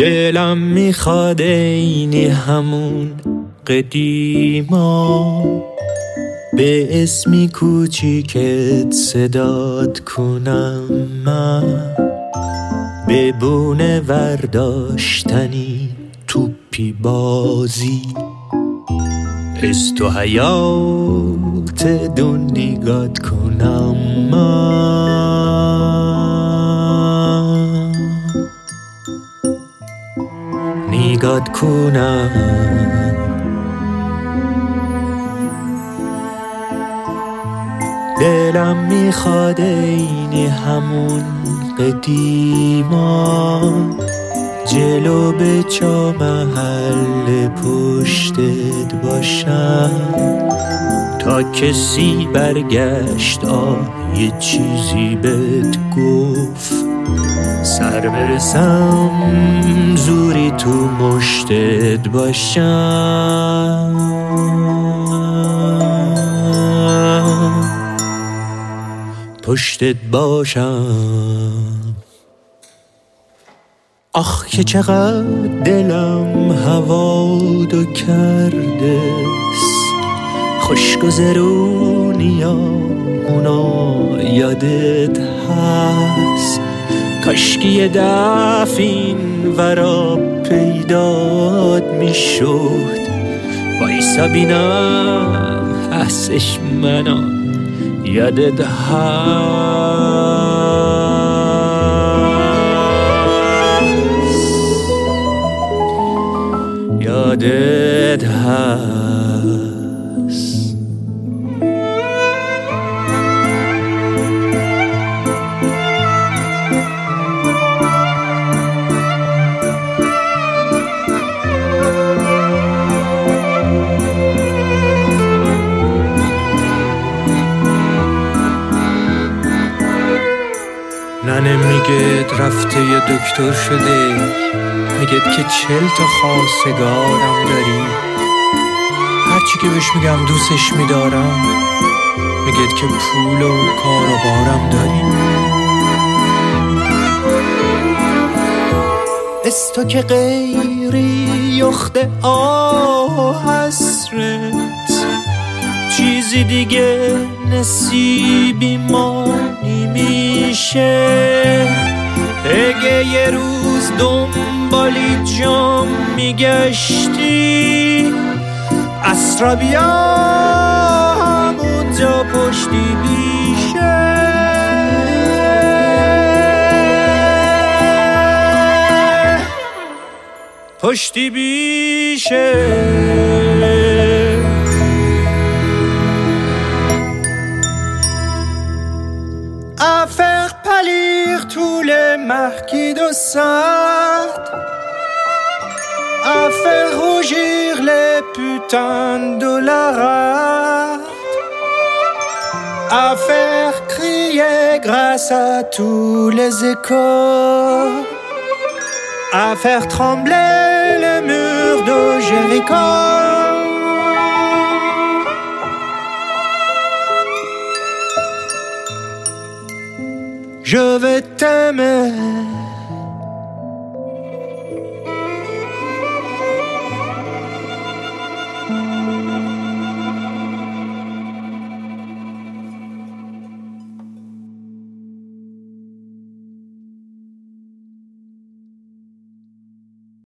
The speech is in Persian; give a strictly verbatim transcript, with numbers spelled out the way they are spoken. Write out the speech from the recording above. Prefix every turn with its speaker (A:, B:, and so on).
A: دلم میخواد اینی همون قدیما به اسمی کوچیکت صدات کنم من، به بونه ورداشتنی توپی بازی است و حیات دنیگات کنم من، نیگات کنم. دلم میخواد اینی همون قدیما جلو به چا محل پشتت باشم، تا کسی برگشت آه یه چیزی بهت گفت، سر برسم زوری تو مشتت باشم، پشتت باشم. آخ که چقدر دلم هوادو کرده است، خوشگذرونی اونا یادت هست، کاشکی یه دفع این ورا پیدات میشد، وایسا بینم هستش منو یادت هست، یادت هست. ننه میگه رفته یه دکتر شده، میگه که چل تا خواستگارم داری، هرچی که بهش میگم دوستش میدارم، میگه که پول و کار و بارم داری. استو که غیری یخته آه حسرت، چیزی دیگه نصیبی ما نمیشه، اگه یه روز دنبالی جام میگشتی، اسرا بیا همونجا پشتی بیشه، پشتی بیشه. À faire pâlir tous les marquis de Sade, à faire rougir les putains de la rade, à faire crier grâce à tous les échos, à faire trembler les murs de Jéricho. Je vais t'aimer